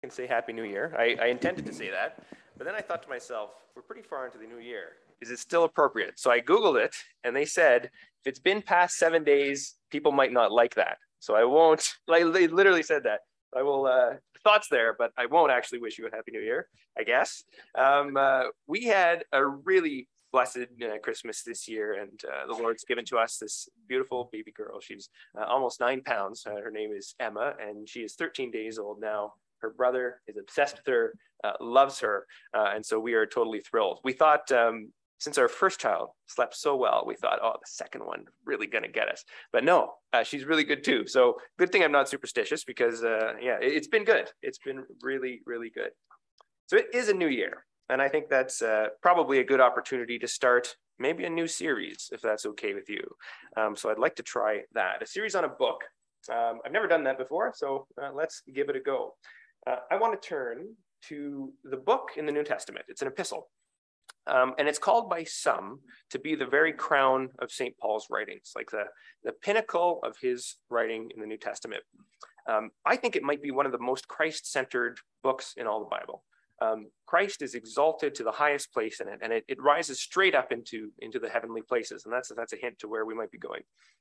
can say Happy New Year. I intended to say that, but then I thought to myself, we're pretty far into the new year. Is it still appropriate? So I Googled it, and they said, if it's been past 7 days, people might not like that. So I won't, like they literally said that. I will, thoughts there, but I won't actually wish you a Happy New Year, I guess. We had a really blessed Christmas this year, and the Lord's given to us this beautiful baby girl. She's almost 9 pounds. Her name is Emma, and she is 13 days old now. Her brother is obsessed with her, loves her, and so we are totally thrilled. We thought, since our first child slept so well, we thought, oh, the second one really gonna get us. But no, she's really good too. So good thing I'm not superstitious because, yeah, it's been good. It's been really, really good. So it is a new year. And I think that's probably a good opportunity to start maybe a new series, if that's okay with you. So I'd like to try that, a series on a book. I've never done that before, so let's give it a go. I want to turn to the book in the New Testament. It's an epistle. And it's called by some to be the very crown of St. Paul's writings, like the pinnacle of his writing in the New Testament. I think it might be one of the most Christ-centered books in all the Bible. Christ is exalted to the highest place in it, and it rises straight up into the heavenly places, and that's a hint to where we might be going.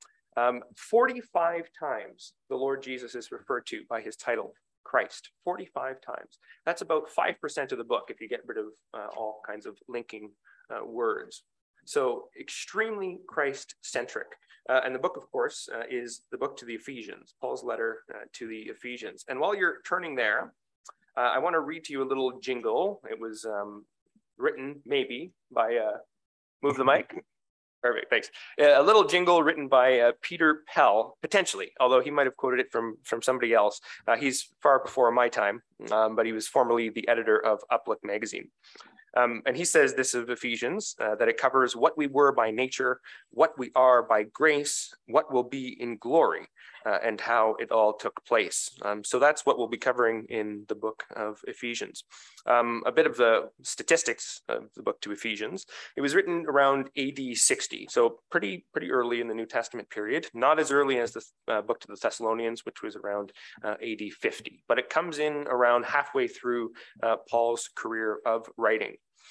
45 times the Lord Jesus is referred to by his title, Christ, 45 times. That's about 5% of the book if you get rid of all kinds of linking words. So extremely Christ-centric. And the book, of course, is the book to the Ephesians, Paul's letter to the Ephesians. And while you're turning there, I want to read to you a little jingle. It was written maybe by, move the mic. Perfect, thanks. A little jingle written by Peter Pell, potentially, although he might have quoted it from somebody else. He's far before my time, but he was formerly the editor of Uplift magazine. And he says this of Ephesians, that it covers what we were by nature, what we are by grace, what will be in glory, and how it all took place. So that's what we'll be covering in the book of Ephesians. A bit of the statistics of the book to Ephesians. It was written around AD 60, so pretty early in the New Testament period, not as early as the book to the Thessalonians, which was around AD 50, but it comes in around halfway through Paul's career of writing.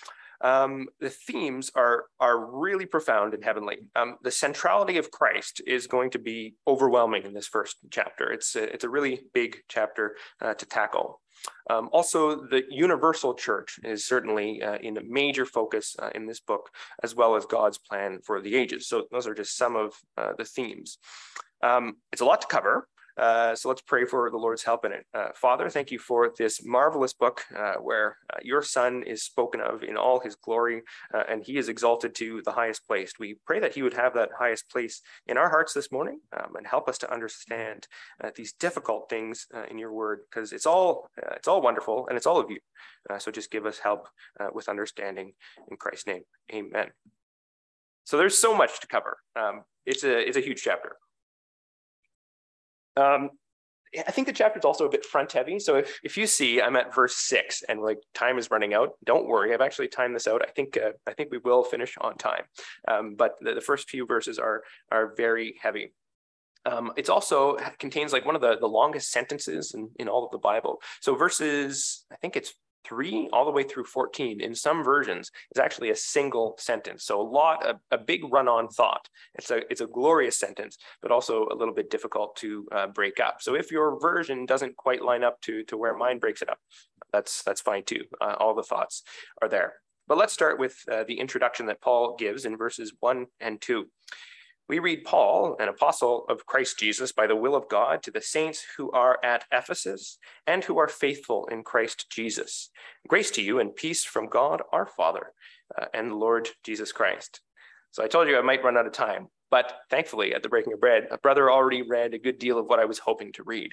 The themes are really profound and heavenly. The centrality of Christ is going to be overwhelming in this first chapter. It's a really big chapter to tackle. Also, the universal church is certainly in a major focus in this book, as well as God's plan for the ages. So those are just some of the themes. It's a lot to cover. So let's pray for the Lord's help in it. Father, thank you for this marvelous book where your Son is spoken of in all his glory, and he is exalted to the highest place. We pray that he would have that highest place in our hearts this morning and help us to understand these difficult things in your word, because it's all wonderful and it's all of you. So just give us help with understanding in Christ's name. Amen. So there's so much to cover. It's a huge chapter. I think the chapter is also a bit front heavy. So if you see I'm at verse 6 and like time is running out, don't worry. I've actually timed this out. I think we will finish on time. But the first few verses are very heavy. It also contains like one of the longest sentences in all of the Bible. So verses, I think it's 3 all the way through 14 in some versions is actually a single sentence. So a big run-on thought. It's a glorious sentence, but also a little bit difficult to break up. So if your version doesn't quite line up to where mine breaks it up, that's fine too. All the thoughts are there. But let's start with the introduction that Paul gives in verses 1 and 2. We read, Paul, an apostle of Christ Jesus by the will of God, to the saints who are at Ephesus and who are faithful in Christ Jesus. Grace to you and peace from God our Father and the Lord Jesus Christ. So I told you I might run out of time, but thankfully at the Breaking of Bread, a brother already read a good deal of what I was hoping to read.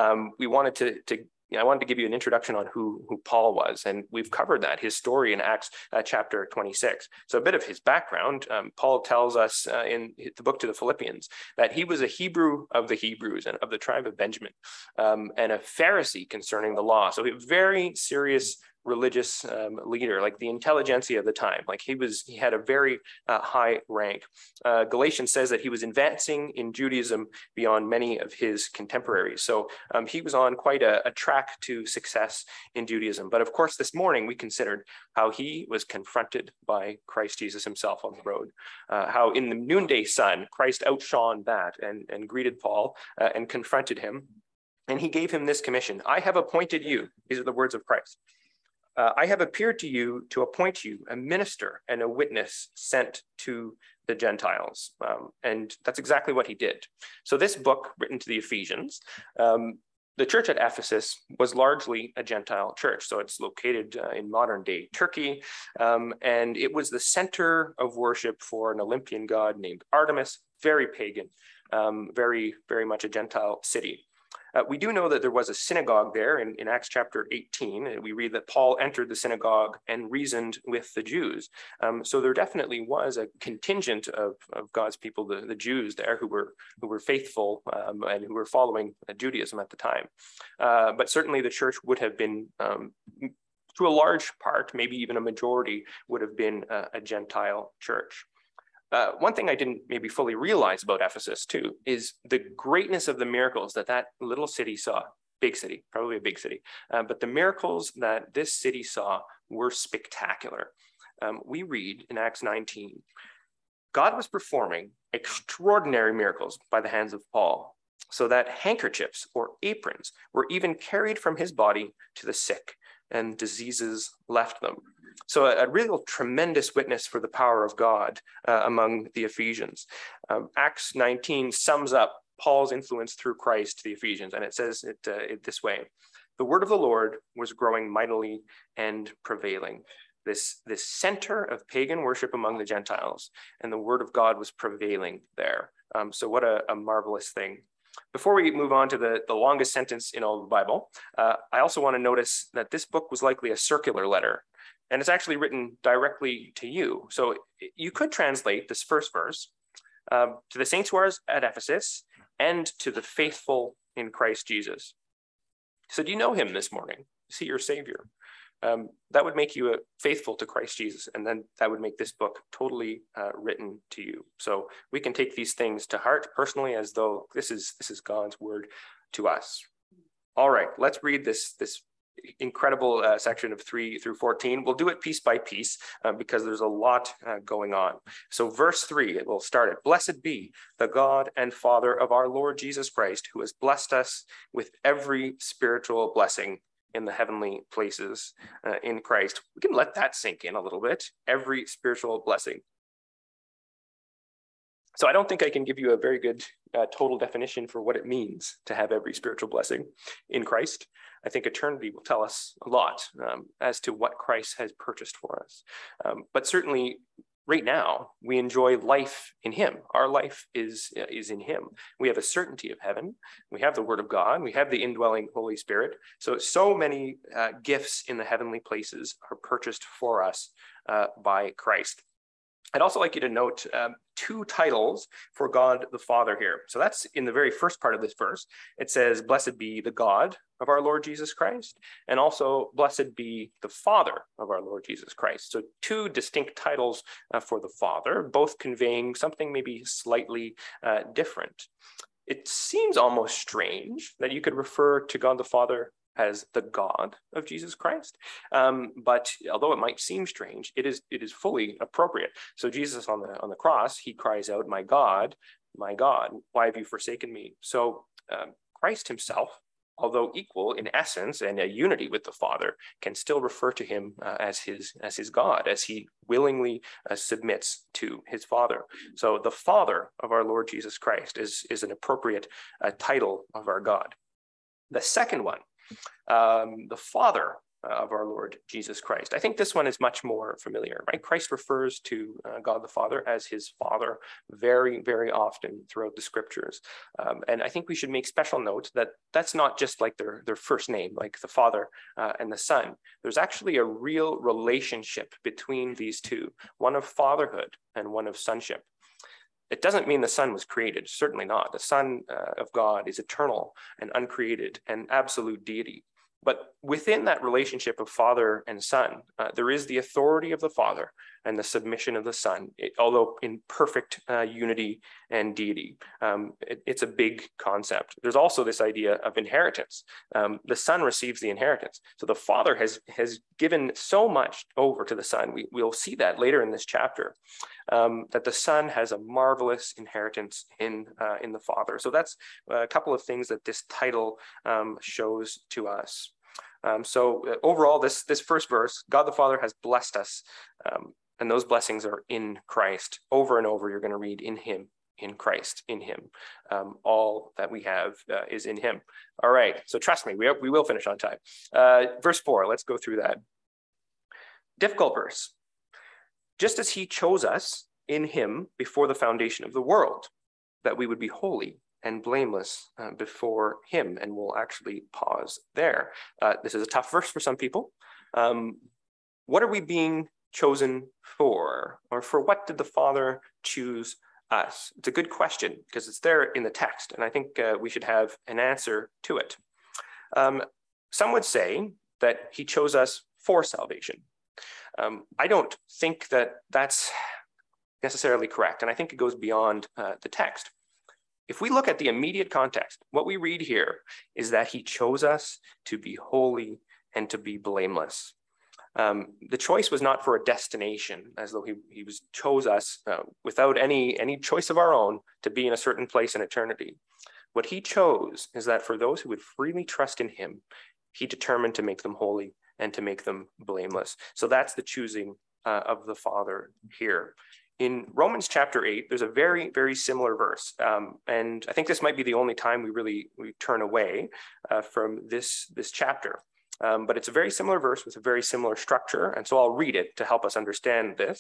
I wanted to give you an introduction on who Paul was, and we've covered that, his story in Acts chapter 26. So a bit of his background, Paul tells us in the book to the Philippians that he was a Hebrew of the Hebrews and of the tribe of Benjamin, and a Pharisee concerning the law. So a very serious religious leader, like the intelligentsia of the time. Like he had a very high rank. Galatians says that he was advancing in Judaism beyond many of his contemporaries. So he was on quite a track to success in Judaism. But of course, this morning we considered how he was confronted by Christ Jesus himself on the road, how in the noonday sun, Christ outshone that and greeted Paul and confronted him. And he gave him this commission: I have appointed you. These are the words of Christ. I have appeared to you to appoint you a minister and a witness sent to the Gentiles. And that's exactly what he did. So this book, written to the Ephesians, the church at Ephesus was largely a Gentile church. So it's located in modern day Turkey. And it was the center of worship for an Olympian god named Artemis, very pagan, very, very much a Gentile city. We do know that there was a synagogue there in Acts chapter 18. And we read that Paul entered the synagogue and reasoned with the Jews. So there definitely was a contingent of God's people, the Jews there, who were faithful and who were following Judaism at the time. But certainly the church would have been, to a large part, maybe even a majority, would have been a Gentile church. One thing I didn't maybe fully realize about Ephesus too is the greatness of the miracles that little city saw. Big city, probably a big city. But the miracles that this city saw were spectacular. We read in Acts 19, God was performing extraordinary miracles by the hands of Paul, so that handkerchiefs or aprons were even carried from his body to the sick, and diseases left them. So a real tremendous witness for the power of God among the Ephesians. Acts 19 sums up Paul's influence through Christ to the Ephesians, and it says it this way: the word of the Lord was growing mightily and prevailing. This center of pagan worship among the Gentiles, and the word of God was prevailing there. So what a marvelous thing. Before we move on to the longest sentence in all of the Bible, I also want to notice that this book was likely a circular letter, and it's actually written directly to you. So you could translate this first verse to the saints who are at Ephesus and to the faithful in Christ Jesus. So do you know him this morning? Is he your Savior? That would make you faithful to Christ Jesus, and then that would make this book totally written to you. So we can take these things to heart personally, as though this is God's word to us. All right, let's read this incredible section of 3 through 14. We'll do it piece by piece because there's a lot going on. So verse 3, it will start it. Blessed be the God and Father of our Lord Jesus Christ, who has blessed us with every spiritual blessing in the heavenly places in Christ. We can let that sink in a little bit. Every spiritual blessing. So I don't think I can give you a very good total definition for what it means to have every spiritual blessing in Christ. I think eternity will tell us a lot as to what Christ has purchased for us. But certainly right now, we enjoy life in him. Our life is in him. We have a certainty of heaven. We have the word of God. We have the indwelling Holy Spirit. So many gifts in the heavenly places are purchased for us by Christ. I'd also like you to note 2 titles for God the Father here. So that's in the very first part of this verse. It says, blessed be the God of our Lord Jesus Christ, and also blessed be the Father of our Lord Jesus Christ. So 2 distinct titles for the Father, both conveying something maybe slightly different. It seems almost strange that you could refer to God the Father as the God of Jesus Christ. But although it might seem strange, it is fully appropriate. So Jesus on the cross, he cries out, my God, why have you forsaken me? So Christ himself, although equal in essence and a unity with the Father, can still refer to him as his God, as he willingly submits to his Father. So the Father of our Lord Jesus Christ is an appropriate title of our God. The second one, the Father of our Lord Jesus Christ. I think this one is much more familiar, right? Christ refers to God the Father as his Father very, very often throughout the scriptures. And I think we should make special note that that's not just like their first name, like the Father and the Son. There's actually a real relationship between these two, one of fatherhood and one of sonship. It doesn't mean the Son was created, certainly not. The Son of God is eternal and uncreated and absolute deity. But within that relationship of father and son, there is the authority of the Father and the submission of the Son, although in perfect unity and deity. It's a big concept. There's also this idea of inheritance. The Son receives the inheritance. So the Father has given so much over to the Son. We'll see that later in this chapter, that the Son has a marvelous inheritance in the Father. So that's a couple of things that this title shows to us. So overall, this first verse, God the Father has blessed us, and those blessings are in Christ. Over and over, you're going to read in him, in Christ, in him. All that we have is in him. All right, so trust me, we will finish on time. Verse 4, let's go through that. Difficult verse. Just as he chose us in him before the foundation of the world, that we would be holy and blameless before him. And we'll actually pause there. This is a tough verse for some people. What are we being chosen for? Or for what did the Father choose us? It's a good question because it's there in the text. And I think we should have an answer to it. Some would say that he chose us for salvation. I don't think that that's necessarily correct. And I think it goes beyond the text. If we look at the immediate context, what we read here is that he chose us to be holy and to be blameless. The choice was not for a destination, as though he chose us without any choice of our own to be in a certain place in eternity. What he chose is that for those who would freely trust in him, he determined to make them holy and to make them blameless. So that's the choosing of the Father here. In Romans chapter 8, there's a very, very similar verse. And I think this might be the only time we turn away from this chapter. But it's a very similar verse with a very similar structure. And so I'll read it to help us understand this.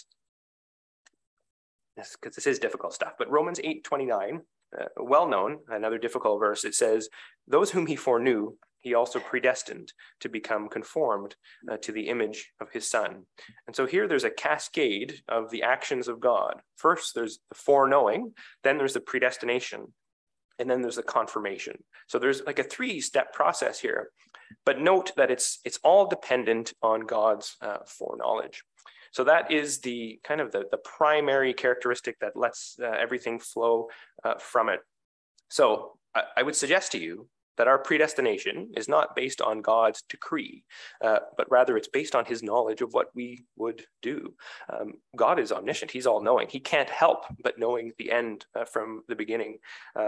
Yes, because this is difficult stuff. But Romans 8:29, well known, another difficult verse, it says, "Those whom he foreknew, he also predestined to become conformed to the image of his Son." And so here there's a cascade of the actions of God. First, there's the foreknowing, then there's the predestination, and then there's the confirmation. So there's like a 3-step process here. But note that it's all dependent on God's foreknowledge. So that is the kind of the primary characteristic that lets everything flow from it. So I would suggest to you that our predestination is not based on God's decree, but rather it's based on his knowledge of what we would do. God is omniscient. He's all-knowing. He can't help but knowing the end from the beginning.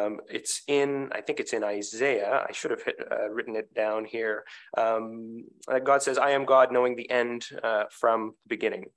I think it's in Isaiah. I should have written it down here. God says, "I am God, knowing the end from the beginning."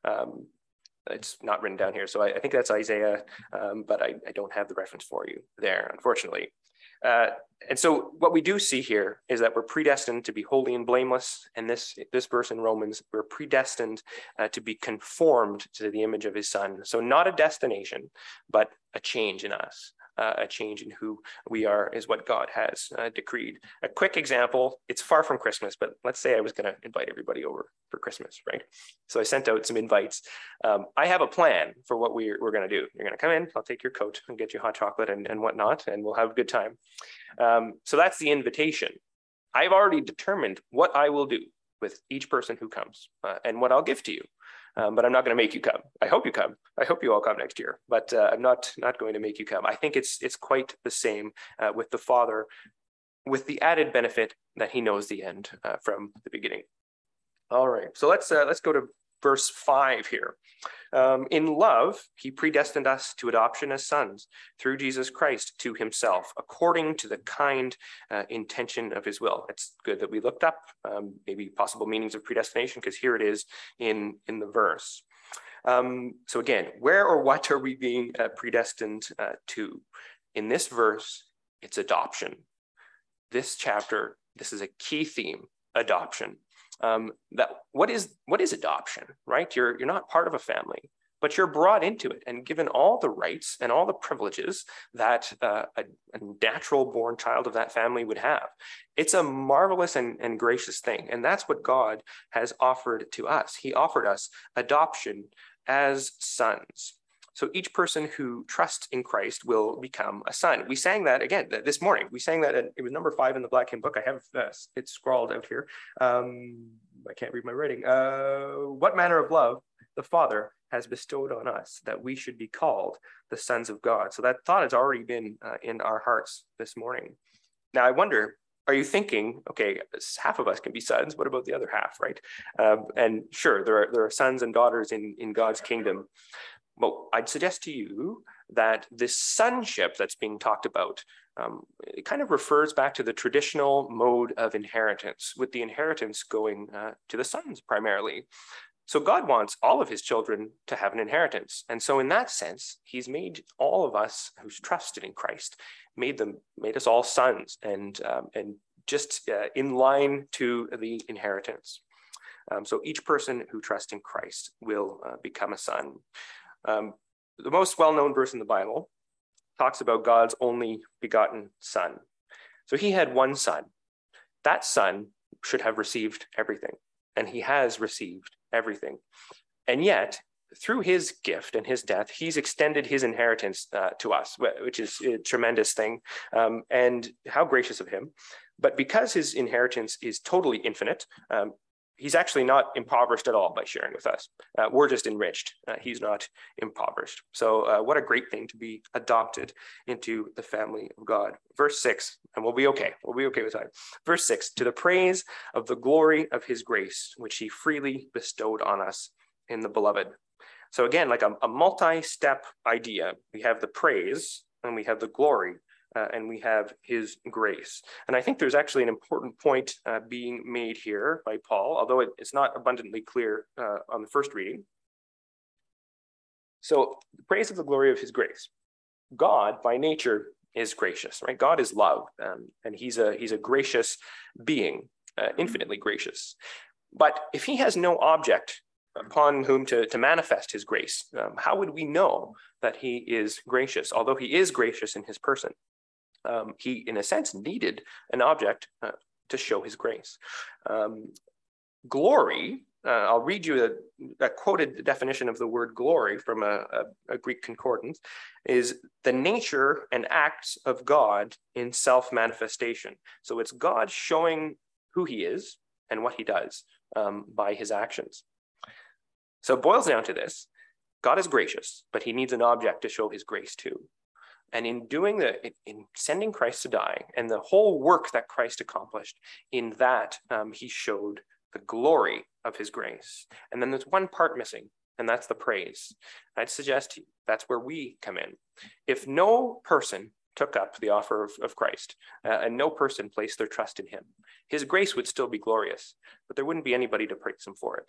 It's not written down here, so I think that's Isaiah, but I don't have the reference for you there, unfortunately. And so what we do see here is that we're predestined to be holy and blameless. And this verse in Romans, we're predestined to be conformed to the image of his Son. So not a destination, but a change in us. A change in who we are is what God has decreed. A quick example, it's far from Christmas, but let's say I was going to invite everybody over for Christmas, right? So I sent out some invites. I have a plan for what we're going to do. You're going to come in, I'll take your coat and get you hot chocolate and whatnot, and we'll have a good time. So that's the invitation. I've already determined what I will do with each person who comes and what I'll give to you. But I'm not going to make you come. I hope you come. I hope you all come next year, but I'm not going to make you come. I think it's quite the same with the Father, with the added benefit that he knows the end from the beginning. All right, so let's go to verse 5 here. In love, he predestined us to adoption as sons through Jesus Christ to himself, according to the kind intention of his will. It's good that we looked up maybe possible meanings of predestination, because here it is in the verse. So again, where or what are we being predestined to? In this verse, it's adoption. This chapter, this is a key theme, adoption. What is adoption, right? You're not part of a family, but you're brought into it and given all the rights and all the privileges that a natural born child of that family would have. It's a marvelous and gracious thing. And that's what God has offered to us. He offered us adoption as sons. So each person who trusts in Christ will become a son. We sang that again this morning. We sang that, it was number 5 in the Black Hymn Book. I have it scrawled out here. I can't read my writing. What manner of love the Father has bestowed on us that we should be called the sons of God. So that thought has already been in our hearts this morning. Now I wonder, are you thinking, okay, half of us can be sons, what about the other half, right? And sure, there are sons and daughters in God's kingdom. Well, I'd suggest to you that this sonship that's being talked about, it kind of refers back to the traditional mode of inheritance, with the inheritance going to the sons primarily. So God wants all of his children to have an inheritance. And so in that sense, he's made all of us who's trusted in Christ, made us all sons and just in line to the inheritance. So each person who trusts in Christ will become a son. The most well-known verse in the Bible talks about God's only begotten son. So he had one son. That son should have received everything, and he has received everything. And yet, through his gift and his death, he's extended his inheritance to us, which is a tremendous thing, and how gracious of him. But because his inheritance is totally infinite, he's actually not impoverished at all by sharing with us. We're just enriched. He's not impoverished. So what a great thing to be adopted into the family of God. Verse 6, and we'll be okay. We'll be okay with time. Verse 6, to the praise of the glory of his grace, which he freely bestowed on us in the beloved. So again, like a multi-step idea. We have the praise and we have the glory. And we have his grace. And I think there's actually an important point being made here by Paul, although it's not abundantly clear on the first reading. So the praise of the glory of his grace. God, by nature, is gracious, right? God is love, and he's a gracious being, infinitely gracious. But if he has no object upon whom to manifest his grace, how would we know that he is gracious, although he is gracious in his person? He, in a sense, needed an object to show his grace. Glory, I'll read you a quoted definition of the word glory from a Greek concordance, is the nature and acts of God in self-manifestation. So it's God showing who he is and what he does by his actions. So it boils down to this. God is gracious, but he needs an object to show his grace to. And in sending Christ to die and the whole work that Christ accomplished, in that he showed the glory of his grace. And then there's one part missing, and that's the praise. I'd suggest to you, that's where we come in. If no person took up the offer of Christ and no person placed their trust in him, his grace would still be glorious, but there wouldn't be anybody to praise him for it.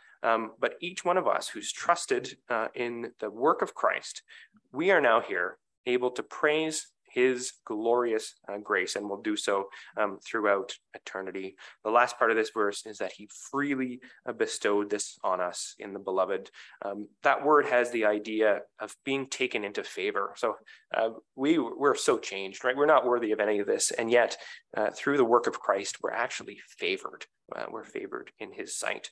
But each one of us who's trusted in the work of Christ, we are now here able to praise his glorious grace, and will do so throughout eternity. The last part of this verse is that he freely bestowed this on us in the beloved. That word has the idea of being taken into favor. So we're so changed, right? We're not worthy of any of this, and yet through the work of Christ, we're actually favored. We're favored in his sight.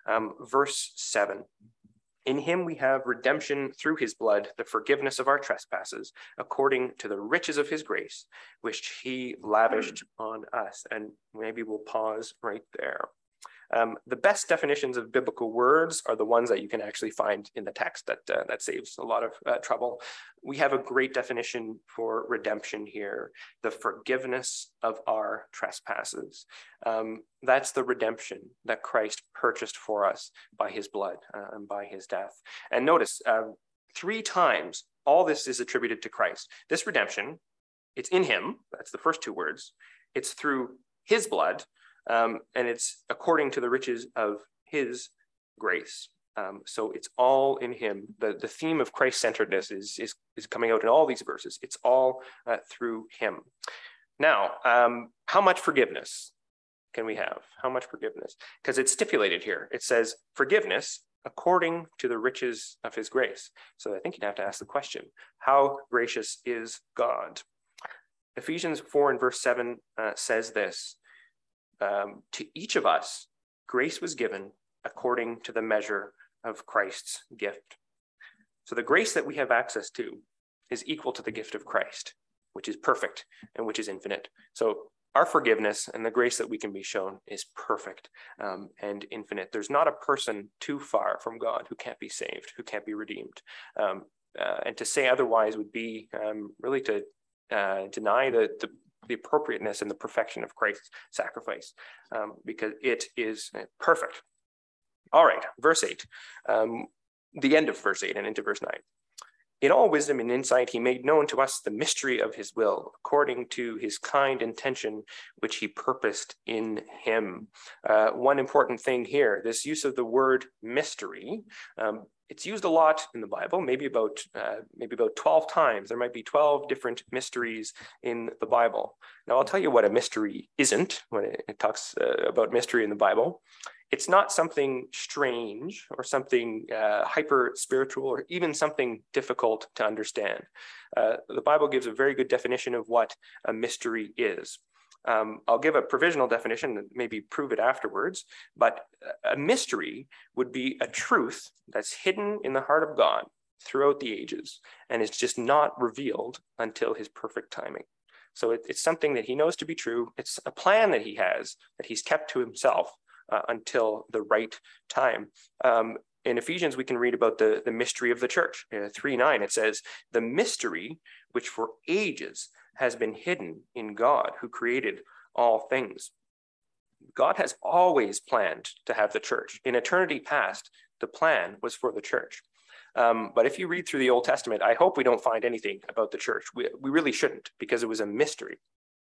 Verse 7. In him we have redemption through his blood, the forgiveness of our trespasses, according to the riches of his grace, which he lavished on us. And maybe we'll pause right there. The best definitions of biblical words are the ones that you can actually find in the text. That saves a lot of trouble. We have a great definition for redemption here: the forgiveness of our trespasses. That's the redemption that Christ purchased for us by his blood and by his death. And notice, 3 times all this is attributed to Christ. This redemption, it's in him. That's the first 2 words. It's through his blood. And it's according to the riches of his grace. So it's all in him. The theme of Christ-centeredness is coming out in all these verses. It's all through him. Now, how much forgiveness can we have? How much forgiveness? Because it's stipulated here. It says forgiveness according to the riches of his grace. So I think you'd have to ask the question, how gracious is God? Ephesians 4 and verse 7 says this: to each of us, grace was given according to the measure of Christ's gift. So the grace that we have access to is equal to the gift of Christ, which is perfect and which is infinite. So our forgiveness and the grace that we can be shown is perfect and infinite. There's not a person too far from God who can't be saved, who can't be redeemed. And to say otherwise would be really to deny the appropriateness and the perfection of Christ's sacrifice, because it is perfect. All right, verse 8, the end of verse 8 and into verse 9. In all wisdom and insight, he made known to us the mystery of his will, according to his kind intention, which he purposed in him. One important thing here, this use of the word mystery, it's used a lot in the Bible, maybe about 12 times. There might be 12 different mysteries in the Bible. Now, I'll tell you what a mystery isn't when it talks about mystery in the Bible. It's not something strange or something hyper spiritual or even something difficult to understand. The Bible gives a very good definition of what a mystery is. I'll give a provisional definition and maybe prove it afterwards, but a mystery would be a truth that's hidden in the heart of God throughout the ages and is just not revealed until his perfect timing. So it's something that he knows to be true. It's a plan that he has that he's kept to himself until the right time. In Ephesians, we can read about the mystery of the church. 3:9, it says, the mystery which for ages has been hidden in God who created all things. God has always planned to have the church. In eternity past, the plan was for the church. But if you read through the Old Testament, I hope we don't find anything about the church. We really shouldn't, because it was a mystery.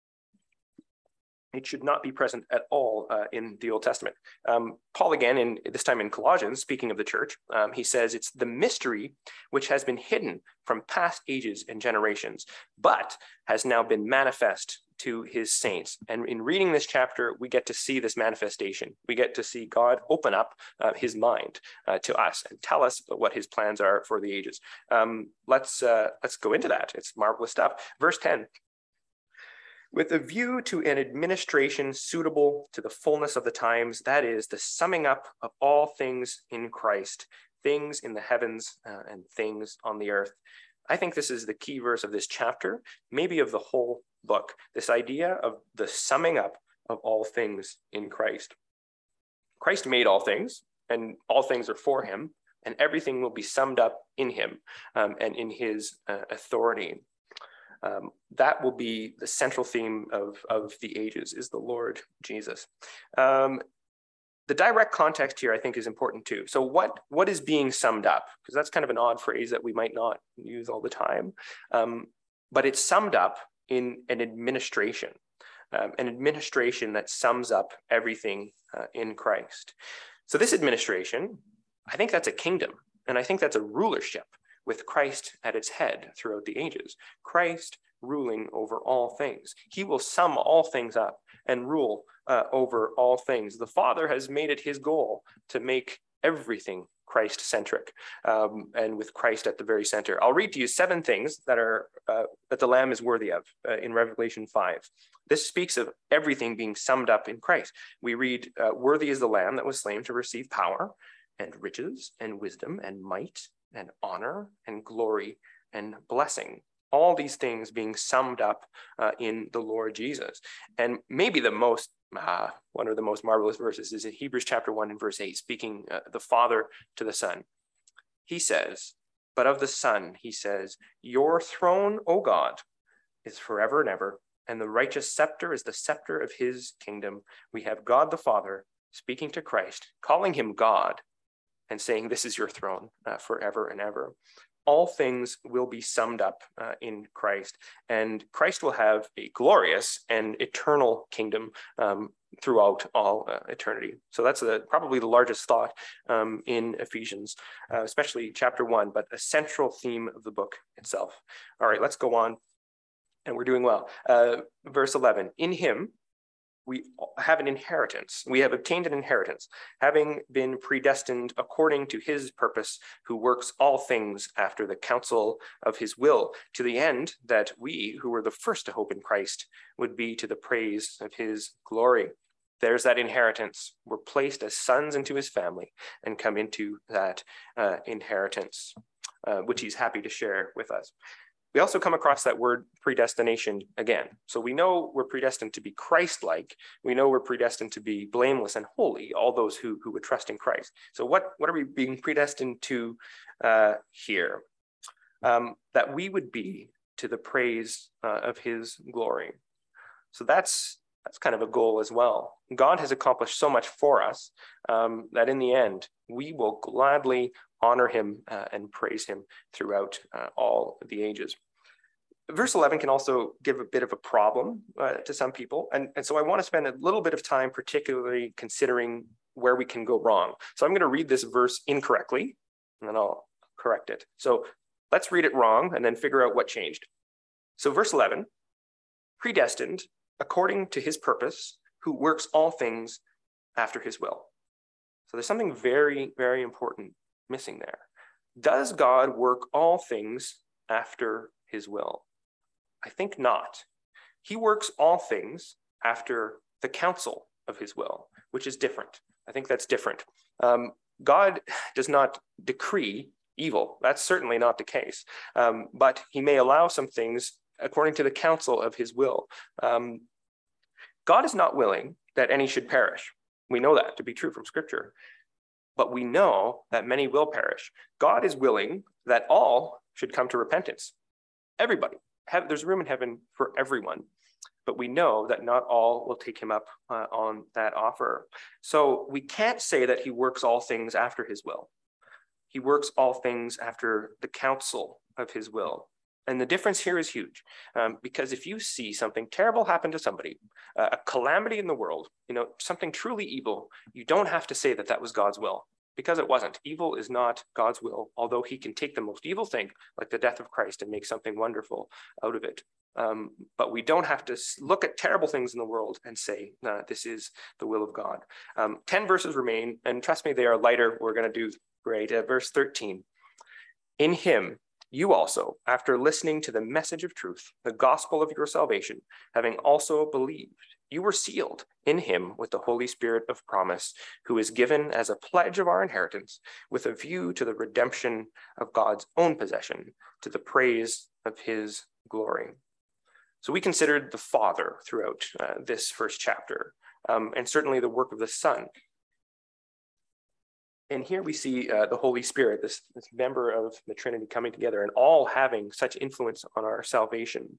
It should not be present at all in the Old Testament. Paul, again, this time in Colossians, speaking of the church, he says it's the mystery which has been hidden from past ages and generations, but has now been manifest to his saints. And in reading this chapter, we get to see this manifestation. We get to see God open up his mind to us and tell us what his plans are for the ages. Let's go into that. It's marvelous stuff. Verse 10. With a view to an administration suitable to the fullness of the times, that is, the summing up of all things in Christ, things in the heavens and things on the earth. I think this is the key verse of this chapter, maybe of the whole book, this idea of the summing up of all things in Christ. Christ made all things, and all things are for him, and everything will be summed up in him and in his authority. That will be the central theme of the ages, is the Lord Jesus. The direct context here, I think, is important too. So what is being summed up? Because that's kind of an odd phrase that we might not use all the time. But it's summed up in an administration that sums up everything in Christ. So this administration, I think that's a kingdom, and I think that's a rulership with Christ at its head throughout the ages. Christ ruling over all things. He will sum all things up and rule over all things. The Father has made it his goal to make everything Christ-centric, and with Christ at the very center. I'll read to you 7 things that are that the Lamb is worthy of in Revelation 5. This speaks of everything being summed up in Christ. We read, worthy is the Lamb that was slain to receive power and riches and wisdom and might and honor and glory and blessing. All these things being summed up in the Lord Jesus. And maybe one of the most marvelous verses is in Hebrews chapter 1 and verse 8, speaking the Father to the Son. He says, but of the Son, he says, your throne, O God, is forever and ever, and the righteous scepter is the scepter of his kingdom. We have God the Father speaking to Christ, calling him God, and saying, this is your throne forever and ever. All things will be summed up in Christ, and Christ will have a glorious and eternal kingdom throughout all eternity. So that's probably the largest thought in Ephesians, especially chapter 1, but a central theme of the book itself. All right, let's go on, and we're doing well. Verse 11, in him, we have an inheritance. We have obtained an inheritance, having been predestined according to his purpose, who works all things after the counsel of his will, to the end that we, who were the first to hope in Christ, would be to the praise of his glory. There's that inheritance. We're placed as sons into his family and come into that inheritance. which he's happy to share with us. We also come across that word predestination again. So we know we're predestined to be Christ-like. We know we're predestined to be blameless and holy, all those who would trust in Christ. So what are we being predestined to here? That we would be to the praise of his glory. So that's kind of a goal as well. God has accomplished so much for us that in the end, we will gladly honor him and praise him throughout all the ages. Verse 11 can also give a bit of a problem to some people. And so I want to spend a little bit of time particularly considering where we can go wrong. So I'm going to read this verse incorrectly, and then I'll correct it. So let's read it wrong and then figure out what changed. So verse 11, predestined according to his purpose, who works all things after his will. So there's something very, very important missing there. Does God work all things after his will? I think not. He works all things after the counsel of his will, which is different. I think that's different. God does not decree evil. That's certainly not the case. But he may allow some things according to the counsel of his will. God is not willing that any should perish. We know that to be true from Scripture. But we know that many will perish. God is willing that all should come to repentance. Everybody. There's room in heaven for everyone. But we know that not all will take him up on that offer. So we can't say that he works all things after his will. He works all things after the counsel of his will. And the difference here is huge, because if you see something terrible happen to somebody, a calamity in the world, something truly evil, you don't have to say that that was God's will, because it wasn't. Evil is not God's will, although he can take the most evil thing, like the death of Christ, and make something wonderful out of it. But we don't have to look at terrible things in the world and say, this is the will of God. 10 verses remain, and trust me, they are lighter. We're going to do great. Verse 13, in him, you also, after listening to the message of truth, the gospel of your salvation, having also believed, you were sealed in him with the Holy Spirit of promise, who is given as a pledge of our inheritance, with a view to the redemption of God's own possession, to the praise of his glory. So we considered the Father throughout this first chapter, and certainly the work of the Son. And here we see the Holy Spirit, this member of the Trinity coming together and all having such influence on our salvation.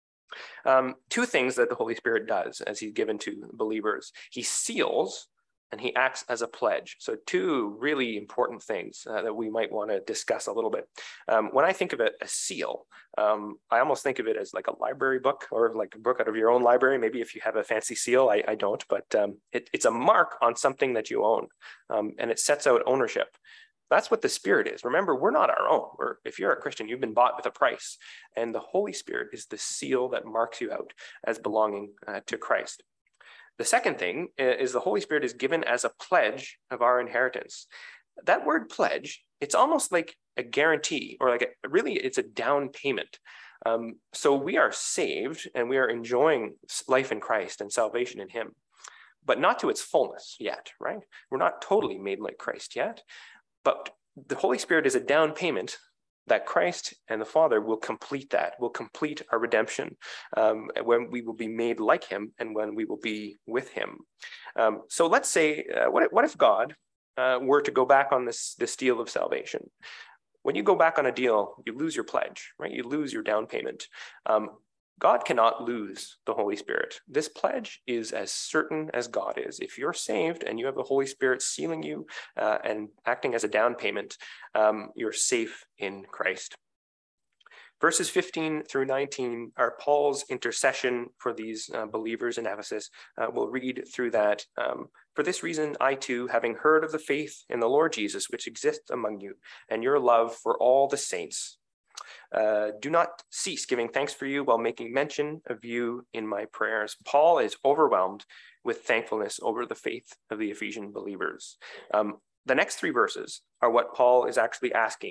Two things that the Holy Spirit does as he's given to believers. He seals and he acts as a pledge. So two really important things that we might want to discuss a little bit. When I think of a seal, I almost think of it as like a library book or like a book out of your own library. Maybe if you have a fancy seal, I don't, but it's a mark on something that you own, and it sets out ownership. That's what the Spirit is. Remember, we're not our own. If you're a Christian, you've been bought with a price, and the Holy Spirit is the seal that marks you out as belonging to Christ. The second thing is the Holy Spirit is given as a pledge of our inheritance. That word pledge, it's almost like a guarantee, or really it's a down payment. So we are saved and we are enjoying life in Christ and salvation in him, but not to its fullness yet, right? We're not totally made like Christ yet, but the Holy Spirit is a down payment that Christ and the Father will complete that, will complete our redemption when we will be made like him and when we will be with him. So let's say, what if God were to go back on this deal of salvation? When you go back on a deal, you lose your pledge, right? You lose your down payment. God cannot lose the Holy Spirit. This pledge is as certain as God is. If you're saved and you have the Holy Spirit sealing you and acting as a down payment, you're safe in Christ. Verses 15 through 19 are Paul's intercession for these believers in Ephesus. We'll read through that. For this reason, I too, having heard of the faith in the Lord Jesus, which exists among you, and your love for all the saints, do not cease giving thanks for you while making mention of you in my prayers. Paul is overwhelmed with thankfulness over the faith of the Ephesian believers. The next three verses are what Paul is actually asking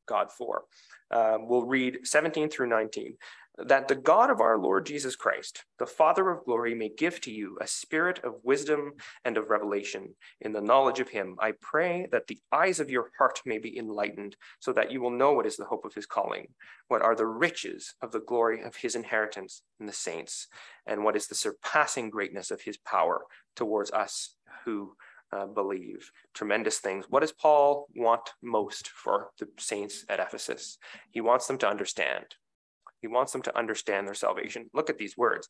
God for. We'll read 17 through 19. That the God of our Lord Jesus Christ, the Father of glory, may give to you a spirit of wisdom and of revelation in the knowledge of him. I pray that the eyes of your heart may be enlightened, so that you will know what is the hope of his calling, what are the riches of the glory of his inheritance in the saints, and what is the surpassing greatness of his power towards us who believe. Tremendous things. What does Paul want most for the saints at Ephesus? He wants them to understand. He wants them to understand their salvation. Look at these words.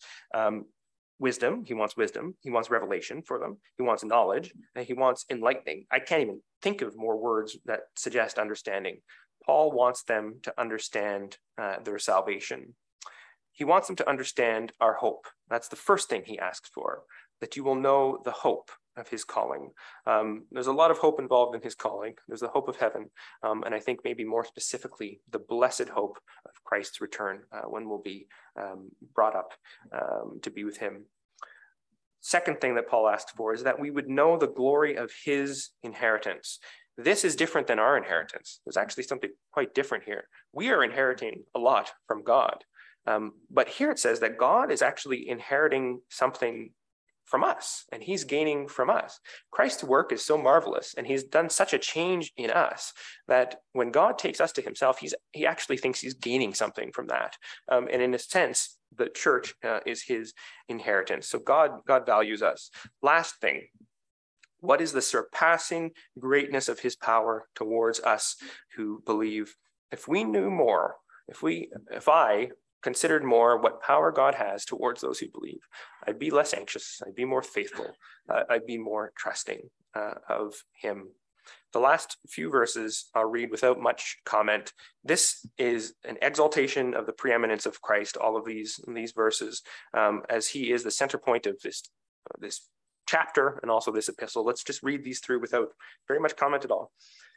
Wisdom, he wants wisdom. He wants revelation for them. He wants knowledge, and he wants enlightening. I can't even think of more words that suggest understanding. Paul wants them to understand their salvation. He wants them to understand our hope. That's the first thing he asks for, that you will know the hope of his calling. There's a lot of hope involved in his calling. There's the hope of heaven, and I think maybe more specifically, the blessed hope of Christ's return when we'll be brought up to be with him. Second thing that Paul asks for is that we would know the glory of his inheritance. This is different than our inheritance. There's actually something quite different here. We are inheriting a lot from God, but here it says that God is actually inheriting something from us, and he's gaining from us. Christ's work is so marvelous, and he's done such a change in us that when God takes us to himself, he actually thinks he's gaining something from that. And in a sense, the church is his inheritance. So God values us. Last thing, what is the surpassing greatness of his power towards us who believe? If we knew more, if I considered more what power God has towards those who believe, I'd be less anxious, I'd be more faithful, I'd be more trusting of him. The last few verses I'll read without much comment. This is an exaltation of the preeminence of Christ, all of these verses, as he is the center point of this chapter and also this epistle. Let's just read these through without very much comment at all.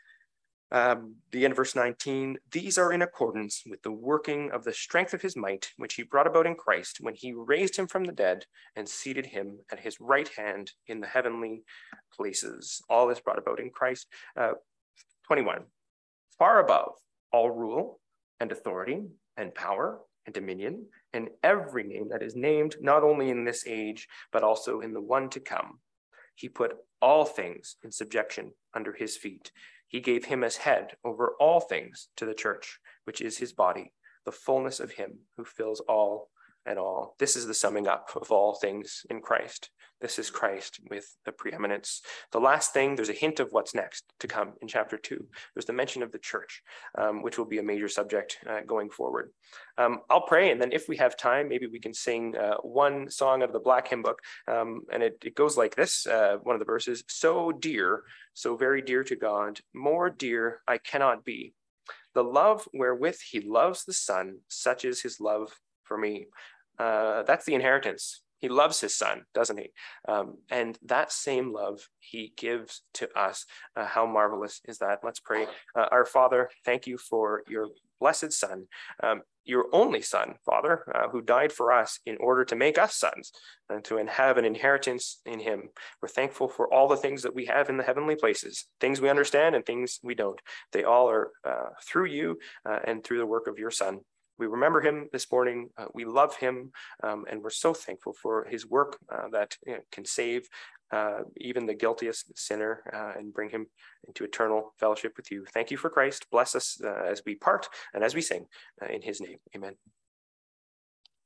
The end of verse 19, these are in accordance with the working of the strength of his might, which he brought about in Christ when he raised him from the dead and seated him at his right hand in the heavenly places. All is brought about in Christ. 21, far above all rule and authority and power and dominion and every name that is named, not only in this age, but also in the one to come. He put all things in subjection under his feet. He gave him as head over all things to the church, which is his body, the fullness of him who fills all and all. This is the summing up of all things in Christ. This is Christ with the preeminence. The last thing, there's a hint of what's next to come in chapter 2. There's the mention of the church, which will be a major subject going forward. I'll pray, and then if we have time, maybe we can sing one song of the Black Hymn Book. And it goes like this, one of the verses, so dear, so very dear to God, more dear I cannot be. The love wherewith he loves the Son, such is his love for me. That's the inheritance. He loves his Son, doesn't he? And that same love he gives to us. How marvelous is that? Let's pray. Our Father, thank you for your blessed Son, your only Son, Father, who died for us in order to make us sons and to have an inheritance in him. We're thankful for all the things that we have in the heavenly places, things we understand and things we don't. They all are through you and through the work of your Son. We remember him this morning. We love him, and we're so thankful for his work that can save even the guiltiest sinner and bring him into eternal fellowship with you. Thank you for Christ. Bless us as we part and as we sing in his name. Amen.